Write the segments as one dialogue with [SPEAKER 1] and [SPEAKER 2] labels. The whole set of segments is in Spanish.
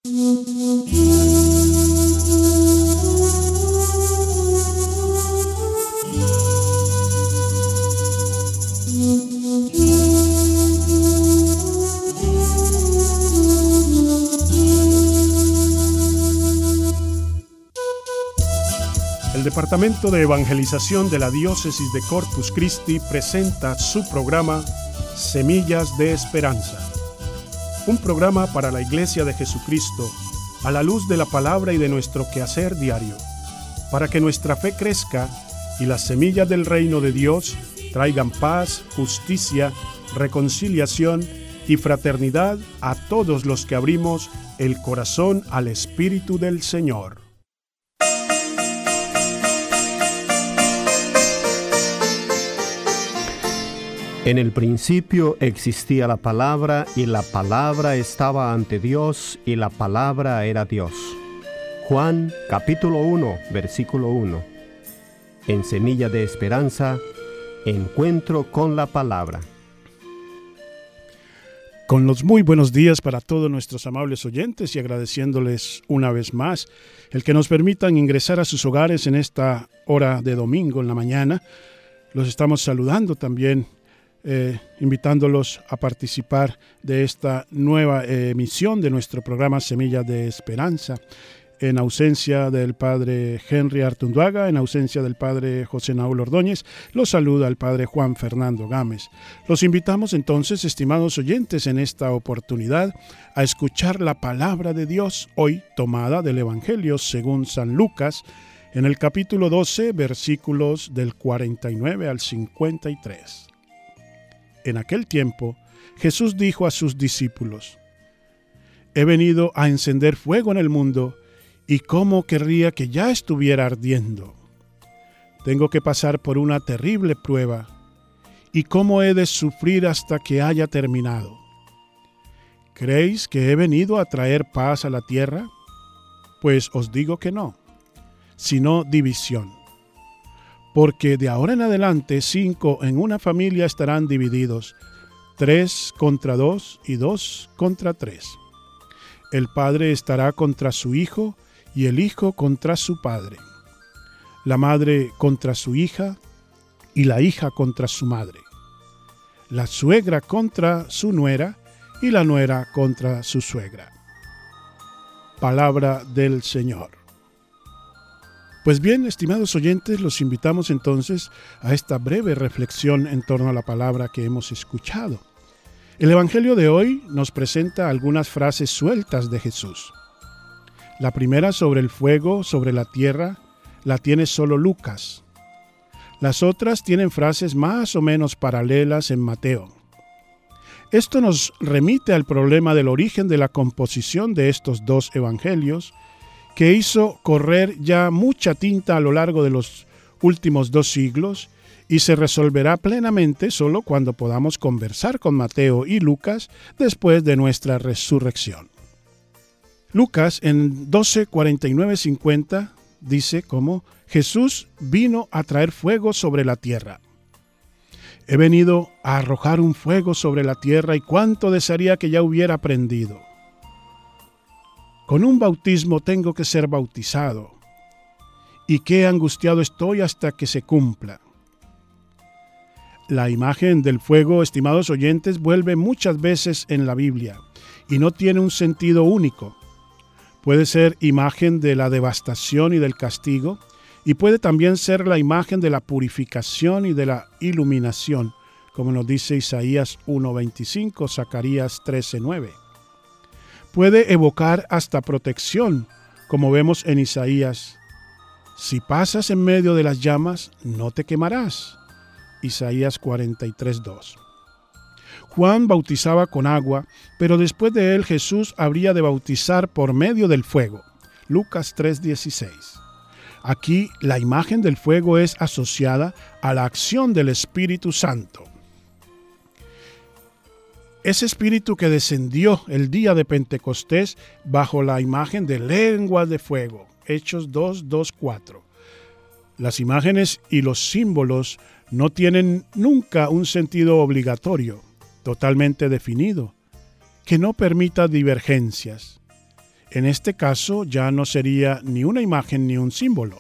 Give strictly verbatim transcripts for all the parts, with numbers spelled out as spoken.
[SPEAKER 1] El Departamento de Evangelización de la Diócesis de Corpus Christi presenta su programa Semillas de Esperanza, un programa para la Iglesia de Jesucristo a la luz de la palabra y de nuestro quehacer diario, para que nuestra fe crezca y las semillas del reino de Dios traigan paz, justicia, reconciliación y fraternidad a todos los que abrimos el corazón al Espíritu del Señor.
[SPEAKER 2] En el principio existía la palabra, y la palabra estaba ante Dios, y la palabra era Dios. Juan capítulo uno, versículo uno. En Semilla de Esperanza, encuentro con la palabra.
[SPEAKER 1] Con los muy buenos días para todos nuestros amables oyentes y agradeciéndoles una vez más el que nos permitan ingresar a sus hogares en esta hora de domingo en la mañana. Los estamos saludando también, Eh, invitándolos a participar de esta nueva eh, emisión de nuestro programa Semillas de Esperanza. En ausencia del padre Henry Artunduaga, en ausencia del padre José Naúl Ordóñez, los saluda el padre Juan Fernando Gámez. Los invitamos entonces, estimados oyentes, en esta oportunidad a escuchar la palabra de Dios, hoy tomada del Evangelio según San Lucas, en el capítulo doce, versículos del cuarenta y nueve al cincuenta y tres. En aquel tiempo, Jesús dijo a sus discípulos: He venido a encender fuego en el mundo, y cómo querría que ya estuviera ardiendo. Tengo que pasar por una terrible prueba, y cómo he de sufrir hasta que haya terminado. ¿Creéis que he venido a traer paz a la tierra? Pues os digo que no, sino división. Porque de ahora en adelante cinco en una familia estarán divididos, tres contra dos y dos contra tres. El padre estará contra su hijo y el hijo contra su padre. La madre contra su hija y la hija contra su madre. La suegra contra su nuera y la nuera contra su suegra. Palabra del Señor. Pues bien, estimados oyentes, los invitamos entonces a esta breve reflexión en torno a la palabra que hemos escuchado. El Evangelio de hoy nos presenta algunas frases sueltas de Jesús. La primera, sobre el fuego, sobre la tierra, la tiene solo Lucas. Las otras tienen frases más o menos paralelas en Mateo. Esto nos remite al problema del origen de la composición de estos dos evangelios, que hizo correr ya mucha tinta a lo largo de los últimos dos siglos y se resolverá plenamente solo cuando podamos conversar con Mateo y Lucas después de nuestra resurrección. Lucas en doce, cuarenta y nueve, cincuenta dice como Jesús vino a traer fuego sobre la tierra. He venido a arrojar un fuego sobre la tierra y cuánto desearía que ya hubiera prendido. Con un bautismo tengo que ser bautizado, y qué angustiado estoy hasta que se cumpla. La imagen del fuego, estimados oyentes, vuelve muchas veces en la Biblia, y no tiene un sentido único. Puede ser imagen de la devastación y del castigo, y puede también ser la imagen de la purificación y de la iluminación, como nos dice Isaías uno veinticinco, Zacarías trece nueve. Puede evocar hasta protección, como vemos en Isaías. Si pasas en medio de las llamas, no te quemarás. Isaías cuarenta y tres dos. Juan bautizaba con agua, pero después de él Jesús habría de bautizar por medio del fuego. Lucas tres dieciséis. Aquí la imagen del fuego es asociada a la acción del Espíritu Santo. Ese espíritu que descendió el día de Pentecostés bajo la imagen de lenguas de fuego. Hechos dos, dos, cuatro. Las imágenes y los símbolos no tienen nunca un sentido obligatorio, totalmente definido, que no permita divergencias. En este caso ya no sería ni una imagen ni un símbolo.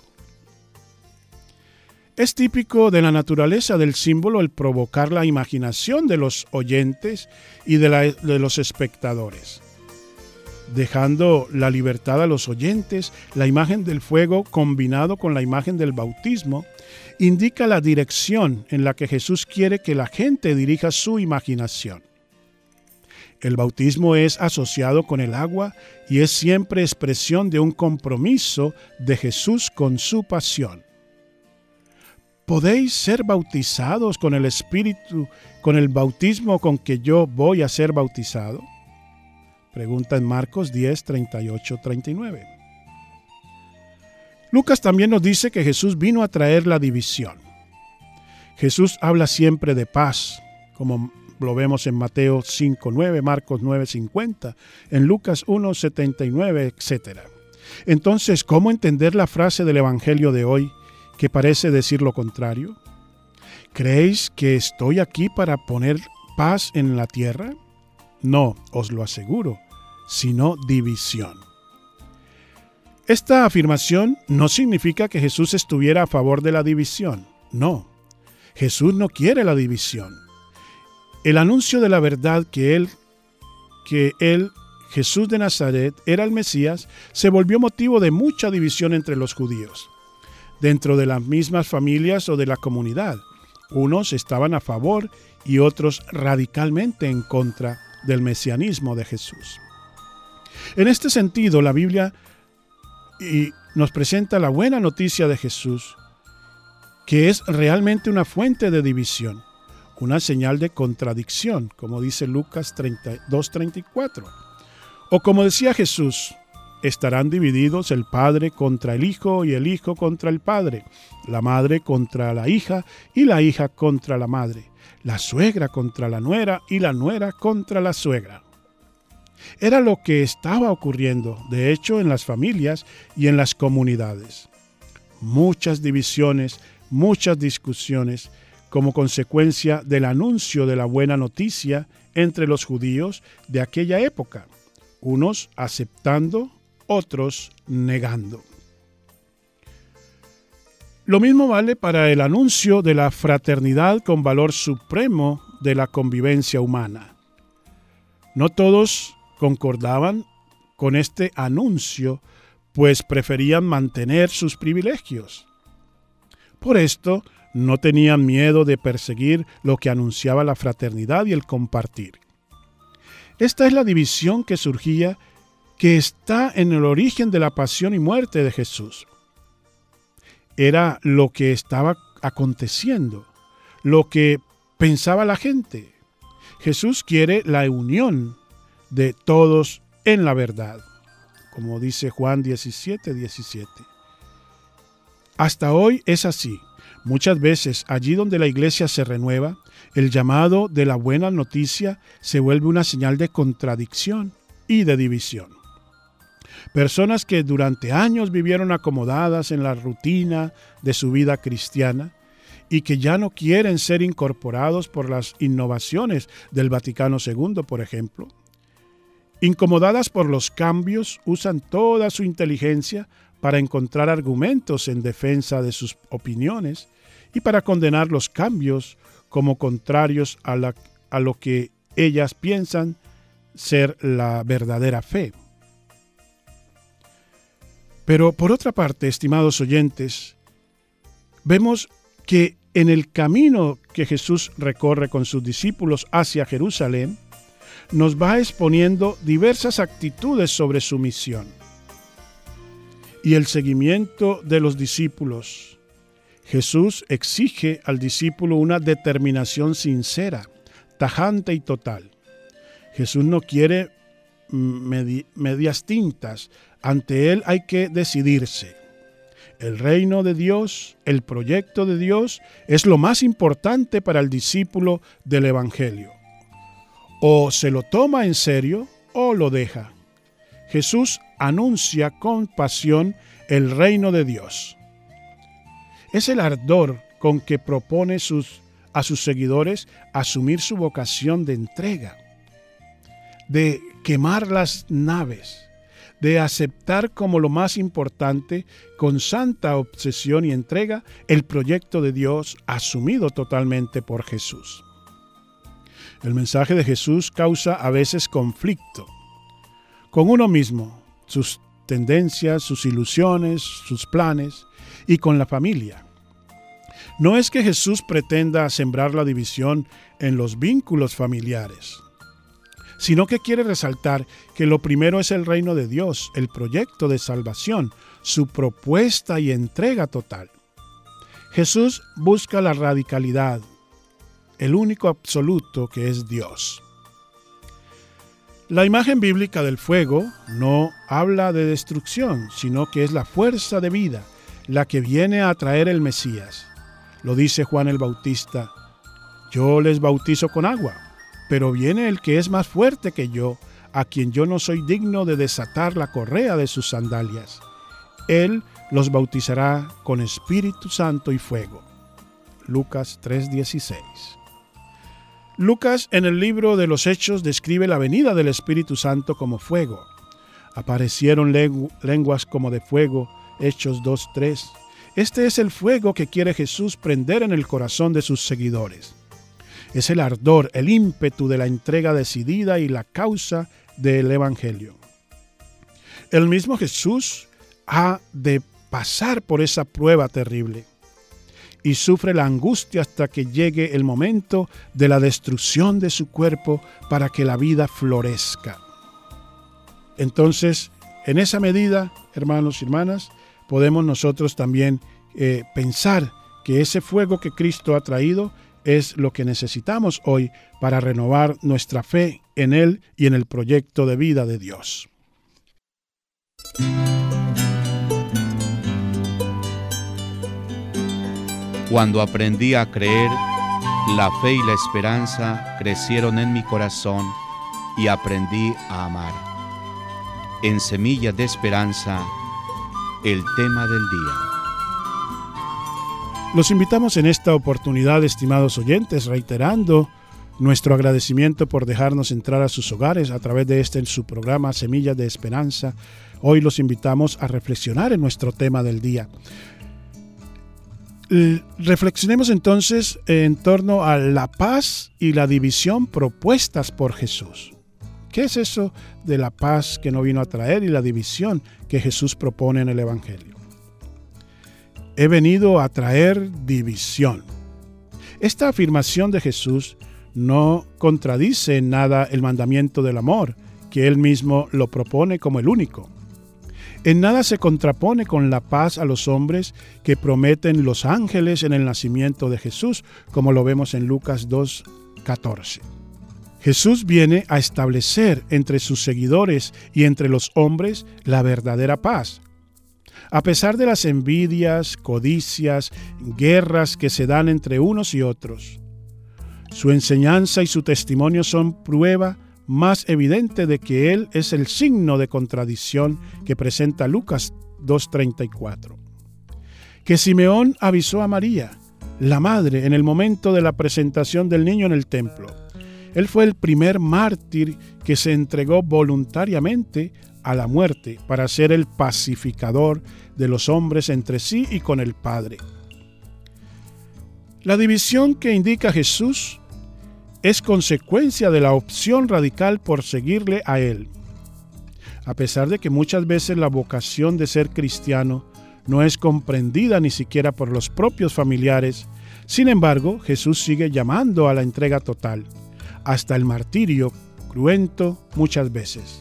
[SPEAKER 1] Es típico de la naturaleza del símbolo el provocar la imaginación de los oyentes y de, la, de los espectadores. Dejando la libertad a los oyentes, la imagen del fuego combinado con la imagen del bautismo indica la dirección en la que Jesús quiere que la gente dirija su imaginación. El bautismo es asociado con el agua y es siempre expresión de un compromiso de Jesús con su pasión. ¿Podéis ser bautizados con el Espíritu, con el bautismo con que yo voy a ser bautizado? Pregunta en Marcos diez, treinta y ocho, treinta y nueve. Lucas también nos dice que Jesús vino a traer la división. Jesús habla siempre de paz, como lo vemos en Mateo cinco, nueve, Marcos nueve, cincuenta, en Lucas uno, setenta y nueve, etcétera. Entonces, ¿cómo entender la frase del Evangelio de hoy que parece decir lo contrario? ¿Creéis que estoy aquí para poner paz en la tierra? No, os lo aseguro, sino división. Esta afirmación no significa que Jesús estuviera a favor de la división. No, Jesús no quiere la división. El anuncio de la verdad que él, que él, Jesús de Nazaret, era el Mesías, se volvió motivo de mucha división entre los judíos. Dentro de las mismas familias o de la comunidad, unos estaban a favor y otros radicalmente en contra del mesianismo de Jesús. En este sentido, la Biblia y nos presenta la buena noticia de Jesús, que es realmente una fuente de división, una señal de contradicción, como dice Lucas dos, treinta y cuatro. O como decía Jesús, estarán divididos el padre contra el hijo y el hijo contra el padre, la madre contra la hija y la hija contra la madre, la suegra contra la nuera y la nuera contra la suegra. Era lo que estaba ocurriendo, de hecho, en las familias y en las comunidades. Muchas divisiones, muchas discusiones, como consecuencia del anuncio de la buena noticia entre los judíos de aquella época, unos aceptando, otros negando. Lo mismo vale para el anuncio de la fraternidad con valor supremo de la convivencia humana. No todos concordaban con este anuncio, pues preferían mantener sus privilegios. Por esto, no tenían miedo de perseguir lo que anunciaba la fraternidad y el compartir. Esta es la división que surgía, que está en el origen de la pasión y muerte de Jesús. Era lo que estaba aconteciendo, lo que pensaba la gente. Jesús quiere la unión de todos en la verdad, como dice Juan diecisiete, diecisiete. Hasta hoy es así. Muchas veces, allí donde la iglesia se renueva, el llamado de la buena noticia se vuelve una señal de contradicción y de división. Personas que durante años vivieron acomodadas en la rutina de su vida cristiana y que ya no quieren ser incorporados por las innovaciones del Vaticano segundo, por ejemplo. Incomodadas por los cambios, usan toda su inteligencia para encontrar argumentos en defensa de sus opiniones y para condenar los cambios como contrarios a, la, a lo que ellas piensan ser la verdadera fe. Pero por otra parte, estimados oyentes, vemos que en el camino que Jesús recorre con sus discípulos hacia Jerusalén, nos va exponiendo diversas actitudes sobre su misión y el seguimiento de los discípulos. Jesús exige al discípulo una determinación sincera, tajante y total. Jesús no quiere medi- medias tintas. Ante él hay que decidirse. El reino de Dios, el proyecto de Dios, es lo más importante para el discípulo del Evangelio. O se lo toma en serio o lo deja. Jesús anuncia con pasión el reino de Dios. Es el ardor con que propone sus, a sus seguidores asumir su vocación de entrega, de quemar las naves, de aceptar como lo más importante, con santa obsesión y entrega, el proyecto de Dios asumido totalmente por Jesús. El mensaje de Jesús causa a veces conflicto con uno mismo, sus tendencias, sus ilusiones, sus planes, y con la familia. No es que Jesús pretenda sembrar la división en los vínculos familiares, sino que quiere resaltar que lo primero es el reino de Dios, el proyecto de salvación, su propuesta y entrega total. Jesús busca la radicalidad, el único absoluto que es Dios. La imagen bíblica del fuego no habla de destrucción, sino que es la fuerza de vida, la que viene a traer el Mesías. Lo dice Juan el Bautista: yo les bautizo con agua, pero viene el que es más fuerte que yo, a quien yo no soy digno de desatar la correa de sus sandalias. Él los bautizará con Espíritu Santo y fuego. Lucas tres dieciséis. Lucas, en el libro de los Hechos, describe la venida del Espíritu Santo como fuego. Aparecieron lengu- lenguas como de fuego, Hechos dos tres. Este es el fuego que quiere Jesús prender en el corazón de sus seguidores. Es el ardor, el ímpetu de la entrega decidida y la causa del Evangelio. El mismo Jesús ha de pasar por esa prueba terrible y sufre la angustia hasta que llegue el momento de la destrucción de su cuerpo para que la vida florezca. Entonces, en esa medida, hermanos y hermanas, podemos nosotros también eh, pensar que ese fuego que Cristo ha traído es lo que necesitamos hoy para renovar nuestra fe en Él y en el proyecto de vida de Dios.
[SPEAKER 3] Cuando aprendí a creer, la fe y la esperanza crecieron en mi corazón y aprendí a amar. En Semillas de Esperanza, el tema del día.
[SPEAKER 1] Los invitamos en esta oportunidad, estimados oyentes, reiterando nuestro agradecimiento por dejarnos entrar a sus hogares a través de este en su programa Semillas de Esperanza. Hoy los invitamos a reflexionar en nuestro tema del día. Reflexionemos entonces en torno a la paz y la división propuestas por Jesús. ¿Qué es eso de la paz que no vino a traer y la división que Jesús propone en el Evangelio? He venido a traer división. Esta afirmación de Jesús no contradice en nada el mandamiento del amor, que Él mismo lo propone como el único. En nada se contrapone con la paz a los hombres que prometen los ángeles en el nacimiento de Jesús, como lo vemos en Lucas dos catorce. Jesús viene a establecer entre sus seguidores y entre los hombres la verdadera paz. A pesar de las envidias, codicias, guerras que se dan entre unos y otros, su enseñanza y su testimonio son prueba más evidente de que Él es el signo de contradicción que presenta Lucas dos treinta y cuatro. Que Simeón avisó a María, la madre, en el momento de la presentación del niño en el templo. Él fue el primer mártir que se entregó voluntariamente a la muerte para ser el pacificador de los hombres entre sí y con el Padre. La división que indica Jesús es consecuencia de la opción radical por seguirle a Él. A pesar de que muchas veces la vocación de ser cristiano no es comprendida ni siquiera por los propios familiares, sin embargo, Jesús sigue llamando a la entrega total, hasta el martirio cruento muchas veces.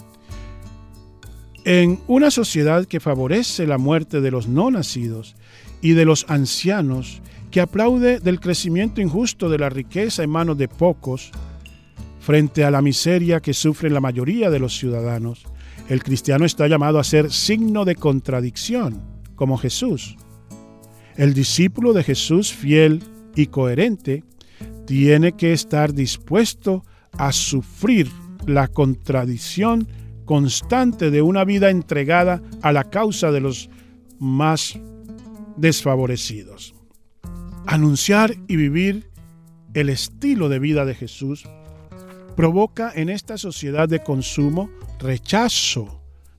[SPEAKER 1] En una sociedad que favorece la muerte de los no nacidos y de los ancianos, que aplaude del crecimiento injusto de la riqueza en manos de pocos, frente a la miseria que sufren la mayoría de los ciudadanos, el cristiano está llamado a ser signo de contradicción, como Jesús. El discípulo de Jesús, fiel y coherente, tiene que estar dispuesto a sufrir la contradicción constante de una vida entregada a la causa de los más desfavorecidos. Anunciar y vivir el estilo de vida de Jesús provoca en esta sociedad de consumo rechazo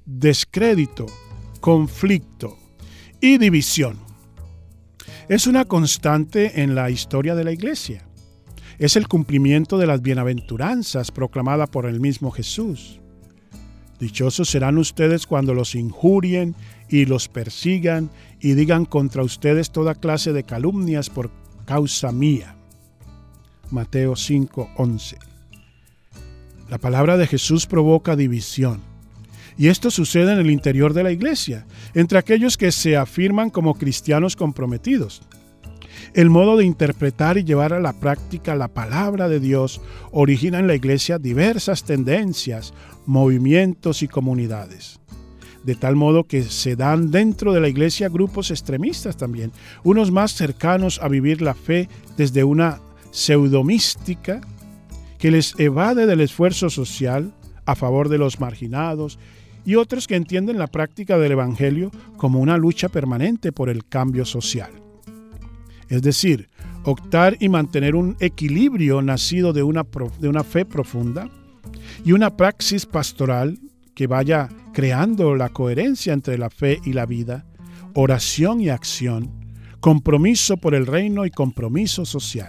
[SPEAKER 1] descrédito, conflicto y división. Es una constante en la historia de la Iglesia. Es el cumplimiento de las bienaventuranzas proclamada por el mismo Jesús. Dichosos serán ustedes cuando los injurien y los persigan y digan contra ustedes toda clase de calumnias por causa mía. Mateo cinco once. La palabra de Jesús provoca división. Y esto sucede en el interior de la Iglesia, entre aquellos que se afirman como cristianos comprometidos. El modo de interpretar y llevar a la práctica la palabra de Dios origina en la Iglesia diversas tendencias, movimientos y comunidades. De tal modo que se dan dentro de la Iglesia grupos extremistas también, unos más cercanos a vivir la fe desde una pseudomística que les evade del esfuerzo social a favor de los marginados, y otros que entienden la práctica del Evangelio como una lucha permanente por el cambio social. Es decir, optar y mantener un equilibrio nacido de una, de una fe profunda y una praxis pastoral que vaya creando la coherencia entre la fe y la vida, oración y acción, compromiso por el reino y compromiso social.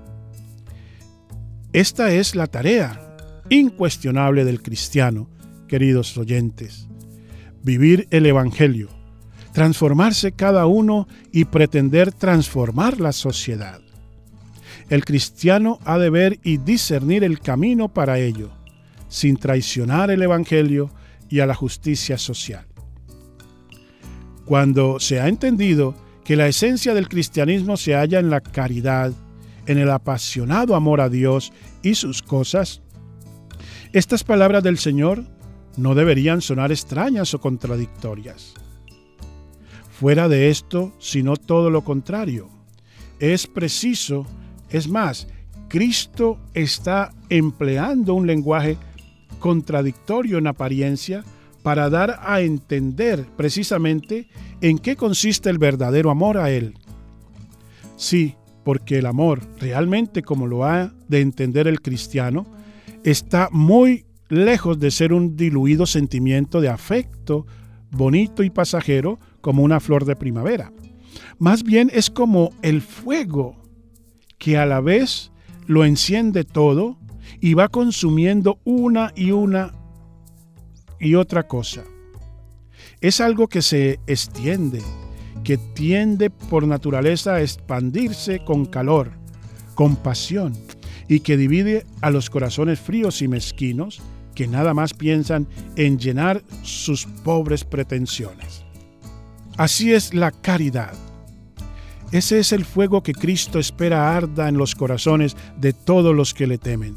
[SPEAKER 1] Esta es la tarea incuestionable del cristiano, queridos oyentes. Vivir el Evangelio, transformarse cada uno y pretender transformar la sociedad. El cristiano ha de ver y discernir el camino para ello, sin traicionar el Evangelio y a la justicia social. Cuando se ha entendido que la esencia del cristianismo se halla en la caridad, en el apasionado amor a Dios y sus cosas, estas palabras del Señor no deberían sonar extrañas o contradictorias. Fuera de esto, sino todo lo contrario. Es preciso, es más, Cristo está empleando un lenguaje contradictorio en apariencia para dar a entender precisamente en qué consiste el verdadero amor a Él. Sí, porque el amor, realmente como lo ha de entender el cristiano, está muy lejos de ser un diluido sentimiento de afecto bonito y pasajero como una flor de primavera. Más bien es como el fuego que a la vez lo enciende todo y va consumiendo una y una y otra cosa. Es algo que se extiende, que tiende por naturaleza a expandirse con calor, con pasión, y que divide a los corazones fríos y mezquinos que nada más piensan en llenar sus pobres pretensiones. Así es la caridad. Ese es el fuego que Cristo espera arda en los corazones de todos los que le temen.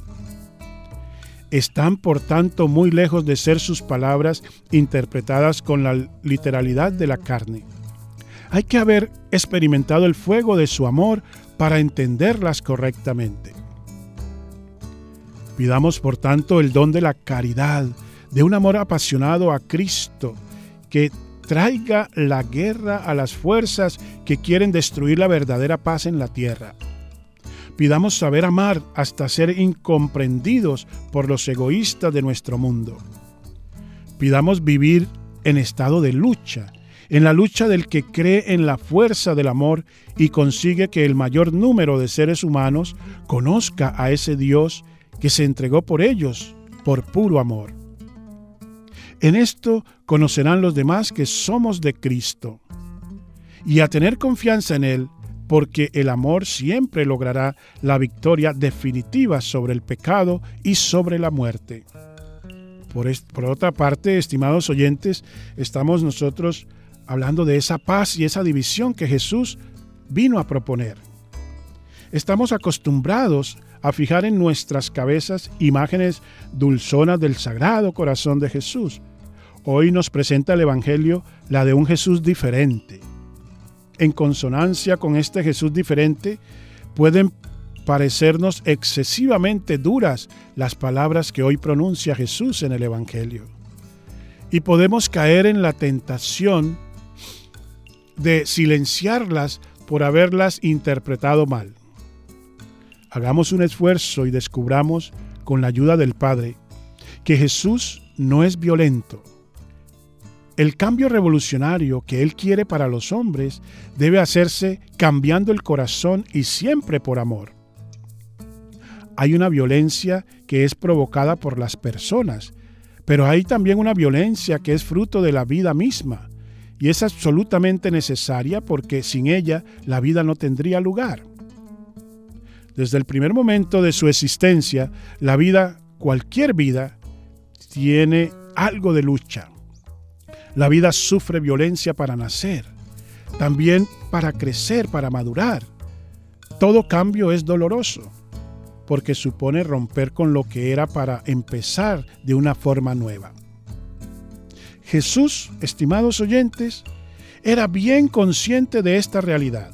[SPEAKER 1] Están, por tanto, muy lejos de ser sus palabras interpretadas con la literalidad de la carne. Hay que haber experimentado el fuego de su amor para entenderlas correctamente. Pidamos, por tanto, el don de la caridad, de un amor apasionado a Cristo, que traiga la guerra a las fuerzas que quieren destruir la verdadera paz en la tierra. Pidamos saber amar hasta ser incomprendidos por los egoístas de nuestro mundo. Pidamos vivir en estado de lucha, en la lucha del que cree en la fuerza del amor y consigue que el mayor número de seres humanos conozca a ese Dios que se entregó por ellos, por puro amor. En esto conocerán los demás que somos de Cristo, y a tener confianza en Él, porque el amor siempre logrará la victoria definitiva sobre el pecado y sobre la muerte. Por, est- por otra parte, estimados oyentes, estamos nosotros hablando de esa paz y esa división que Jesús vino a proponer. Estamos acostumbrados a fijar en nuestras cabezas imágenes dulzonas del Sagrado Corazón de Jesús. Hoy nos presenta el Evangelio la de un Jesús diferente. En consonancia con este Jesús diferente, pueden parecernos excesivamente duras las palabras que hoy pronuncia Jesús en el Evangelio. Y podemos caer en la tentación de silenciarlas por haberlas interpretado mal. Hagamos un esfuerzo y descubramos, con la ayuda del Padre, que Jesús no es violento, el cambio revolucionario que Él quiere para los hombres debe hacerse cambiando el corazón y siempre por amor. Hay una violencia que es provocada por las personas, pero hay también una violencia que es fruto de la vida misma, y es absolutamente necesaria porque sin ella la vida no tendría lugar. Desde el primer momento de su existencia, la vida, cualquier vida, tiene algo de lucha. La vida sufre violencia para nacer, también para crecer, para madurar. Todo cambio es doloroso, porque supone romper con lo que era para empezar de una forma nueva. Jesús, estimados oyentes, era bien consciente de esta realidad.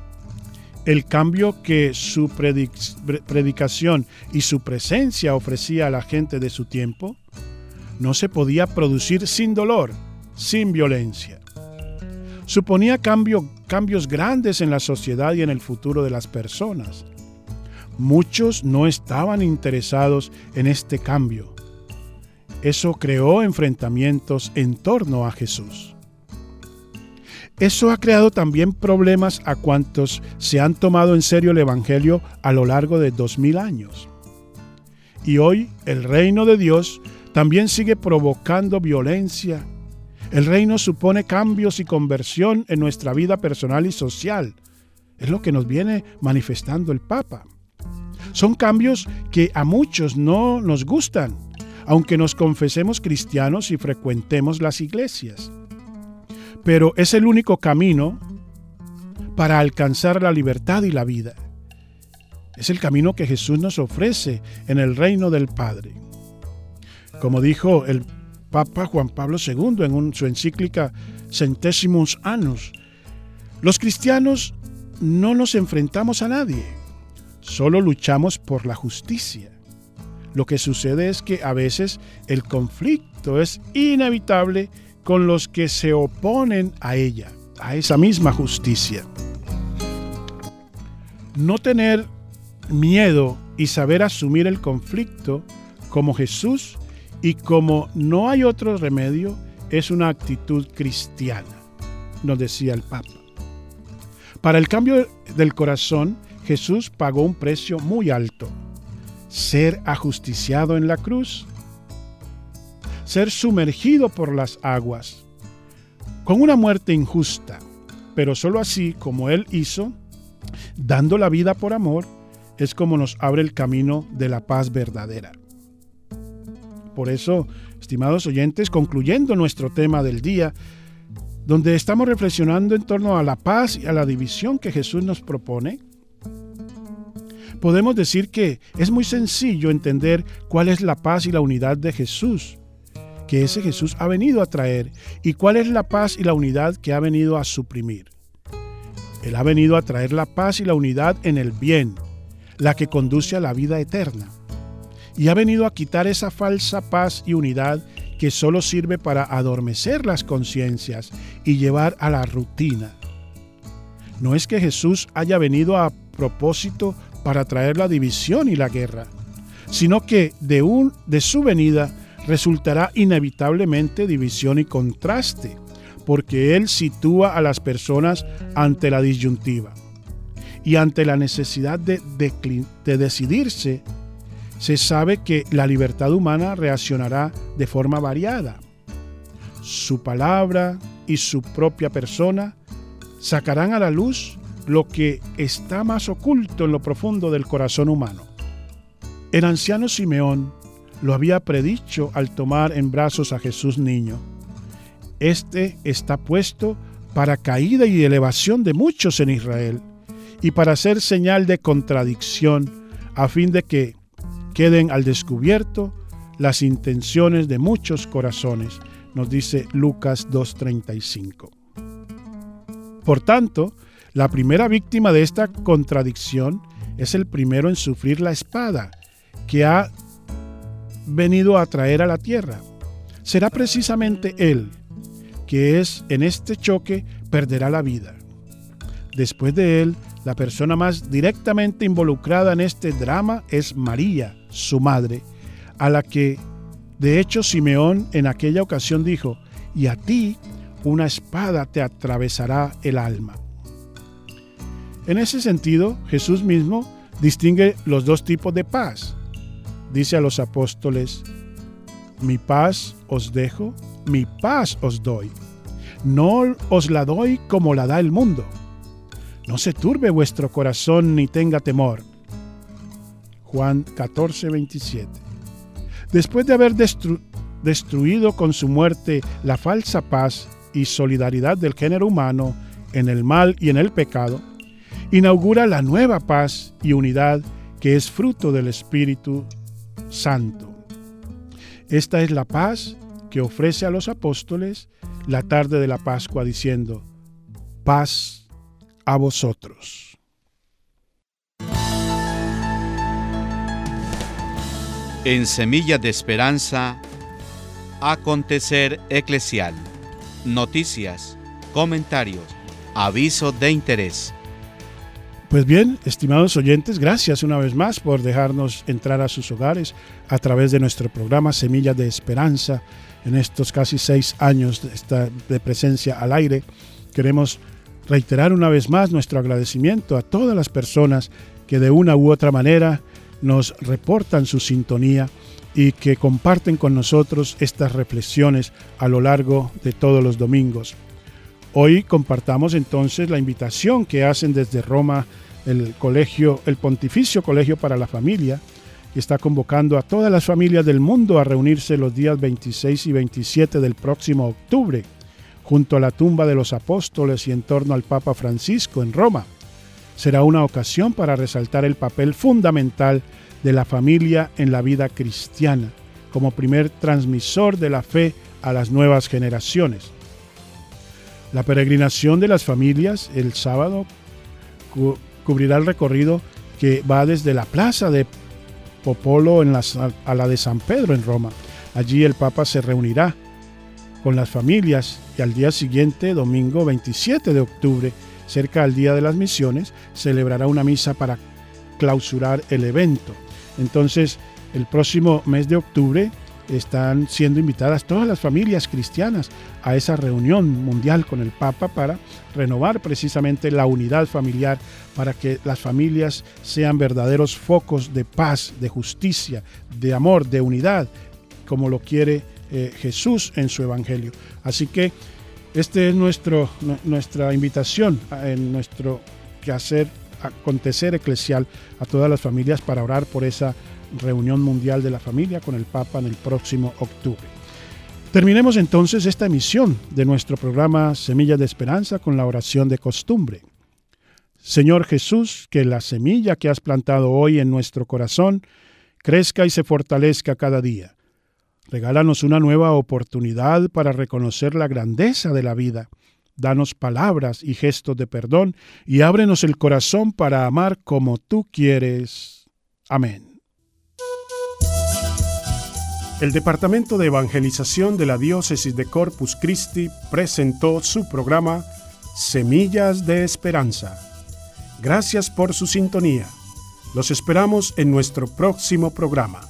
[SPEAKER 1] El cambio que su predic- predicación y su presencia ofrecía a la gente de su tiempo no se podía producir sin dolor, sin violencia. Suponía cambio, cambios grandes en la sociedad y en el futuro de las personas. Muchos no estaban interesados en este cambio. Eso creó enfrentamientos en torno a Jesús. Eso ha creado también problemas a cuantos se han tomado en serio el Evangelio a lo largo de dos mil años. Y hoy el reino de Dios también sigue provocando violencia. El reino supone cambios y conversión en nuestra vida personal y social. Es lo que nos viene manifestando el Papa. Son cambios que a muchos no nos gustan, aunque nos confesemos cristianos y frecuentemos las iglesias. Pero es el único camino para alcanzar la libertad y la vida. Es el camino que Jesús nos ofrece en el reino del Padre. Como dijo el Papa Juan Pablo segundo en un, su encíclica Centésimos Annus, los cristianos no nos enfrentamos a nadie, solo luchamos por la justicia. Lo que sucede es que a veces el conflicto es inevitable con los que se oponen a ella, a esa misma justicia. No tener miedo y saber asumir el conflicto como Jesús y como no hay otro remedio es una actitud cristiana, nos decía el Papa. Para el cambio del corazón, Jesús pagó un precio muy alto: ser ajusticiado en la cruz, ser sumergido por las aguas, con una muerte injusta, pero solo así como Él hizo, dando la vida por amor, es como nos abre el camino de la paz verdadera. Por eso, estimados oyentes, concluyendo nuestro tema del día, donde estamos reflexionando en torno a la paz y a la división que Jesús nos propone, podemos decir que es muy sencillo entender cuál es la paz y la unidad de Jesús, que ese Jesús ha venido a traer, y cuál es la paz y la unidad que ha venido a suprimir. Él ha venido a traer la paz y la unidad en el bien, la que conduce a la vida eterna. Y ha venido a quitar esa falsa paz y unidad que solo sirve para adormecer las conciencias y llevar a la rutina. No es que Jesús haya venido a propósito para traer la división y la guerra, sino que de, un, de su venida resultará inevitablemente división y contraste, porque Él sitúa a las personas ante la disyuntiva. Y ante la necesidad de, de, de decidirse, se sabe que la libertad humana reaccionará de forma variada. Su palabra y su propia persona sacarán a la luz lo que está más oculto en lo profundo del corazón humano. El anciano Simeón lo había predicho al tomar en brazos a Jesús niño. Este está puesto para caída y elevación de muchos en Israel, y para ser señal de contradicción, a fin de que queden al descubierto las intenciones de muchos corazones, nos dice Lucas dos treinta y cinco. Por tanto, la primera víctima de esta contradicción es el primero en sufrir la espada que ha venido a traer a la tierra. Será precisamente él, que es en este choque perderá la vida. Después de él, la persona más directamente involucrada en este drama es María, su madre, a la que, de hecho, Simeón en aquella ocasión dijo: y a ti una espada te atravesará el alma. En ese sentido, Jesús mismo distingue los dos tipos de paz. Dice a los apóstoles: mi paz os dejo, mi paz os doy. No os la doy como la da el mundo. No se turbe vuestro corazón ni tenga temor. Juan catorce, veintisiete. Después de haber destru- destruido con su muerte la falsa paz y solidaridad del género humano en el mal y en el pecado, inaugura la nueva paz y unidad que es fruto del Espíritu Santo. Esta es la paz que ofrece a los apóstoles la tarde de la Pascua, diciendo: paz a vosotros.
[SPEAKER 3] En Semillas de Esperanza, acontecer eclesial, noticias, comentarios, aviso de interés.
[SPEAKER 1] Pues bien, estimados oyentes, gracias una vez más por dejarnos entrar a sus hogares a través de nuestro programa Semillas de Esperanza. En estos casi seis años de, esta, de presencia al aire, queremos reiterar una vez más nuestro agradecimiento a todas las personas que de una u otra manera nos reportan su sintonía y que comparten con nosotros estas reflexiones a lo largo de todos los domingos. Hoy compartamos entonces la invitación que hacen desde Roma el colegio, el Pontificio Colegio para la Familia, que está convocando a todas las familias del mundo a reunirse los días veintiséis y veintisiete del próximo octubre, junto a la tumba de los apóstoles y en torno al Papa Francisco en Roma. Será una ocasión para resaltar el papel fundamental de la familia en la vida cristiana, como primer transmisor de la fe a las nuevas generaciones. La peregrinación de las familias el sábado cu- cubrirá el recorrido que va desde la plaza de Popolo en la, a la de San Pedro en Roma. Allí el Papa se reunirá con las familias y al día siguiente, domingo veintisiete de octubre, cerca al Día de las Misiones, celebrará una misa para clausurar el evento. Entonces, el próximo mes de octubre están siendo invitadas todas las familias cristianas a esa reunión mundial con el Papa para renovar precisamente la unidad familiar, para que las familias sean verdaderos focos de paz, de justicia, de amor, de unidad, como lo quiere eh, Jesús en su Evangelio. Así que este es nuestro, nuestra invitación en nuestro quehacer, acontecer eclesial a todas las familias para orar por esa reunión mundial de la familia con el Papa en el próximo octubre. Terminemos entonces esta emisión de nuestro programa Semillas de Esperanza con la oración de costumbre. Señor Jesús, que la semilla que has plantado hoy en nuestro corazón crezca y se fortalezca cada día. Regálanos una nueva oportunidad para reconocer la grandeza de la vida. Danos palabras y gestos de perdón y ábrenos el corazón para amar como tú quieres. Amén. El Departamento de Evangelización de la Diócesis de Corpus Christi presentó su programa Semillas de Esperanza. Gracias por su sintonía. Los esperamos en nuestro próximo programa.